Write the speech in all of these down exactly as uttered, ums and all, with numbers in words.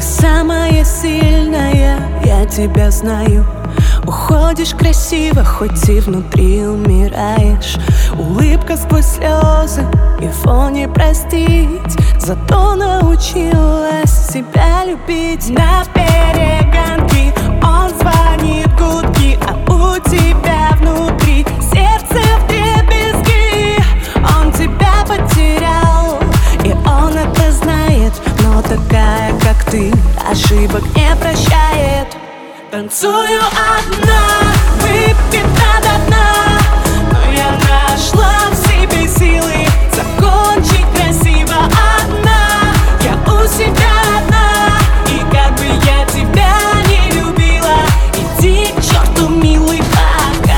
самая сильная, я тебя знаю. Уходишь красиво, хоть и внутри умираешь. Улыбка сквозь слезы, его не простить. Зато научилась себя любить. На перегонки он звонит гудки, а у тебя внутри сердце вдребезги. Он тебя потерял, и он это знает. Но такая, как ты, ошибок не прощает. Танцую одна, выпита до дна, но я нашла в себе силы закончить красиво одна. Я у себя одна, и как бы я тебя не любила, иди к черту, милый, пока.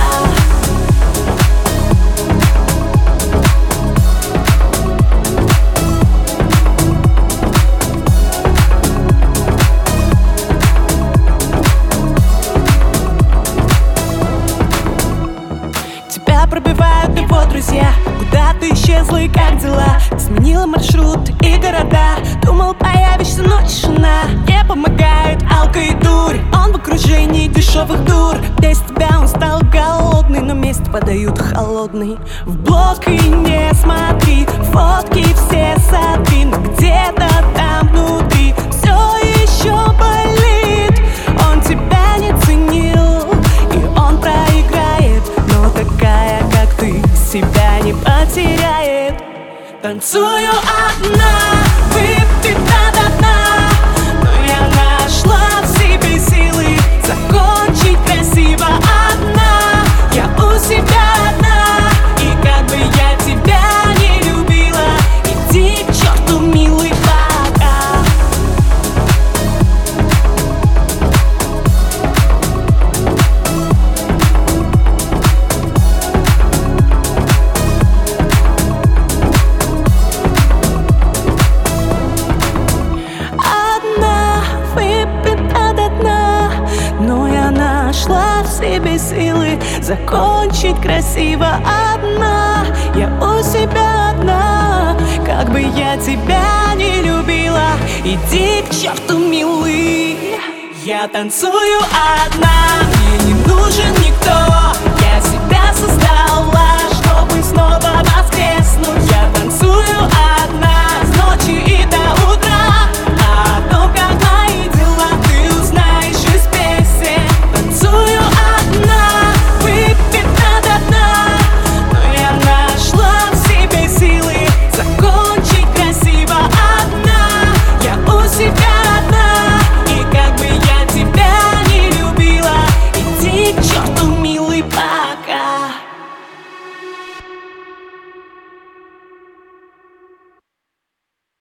Пробивают его друзья. Куда ты исчезла и как дела? Сменила маршрут и города. Думал, появишься, но тишина. Не помогает алко и дурь. Он в окружении дешевых дур. Без тебя он стал голодный, но месть подают холодный. В блог и не смотри, фотки все сотри, но где-то там внутри все еще болит. Он тебя не ценил, и он проиграет. Но такая, как ты, себя не потеряет. Танцую одна, выпита до дна, но я нашла в себе силы закончить красиво одна. Я у себя одна, и как бы я тебя не любила, иди к черту, милый, пока. Нашла в себе силы закончить красиво одна. Я у себя одна, как бы я тебя не любила, иди к черту, милый. Я танцую одна, мне не нужен никто.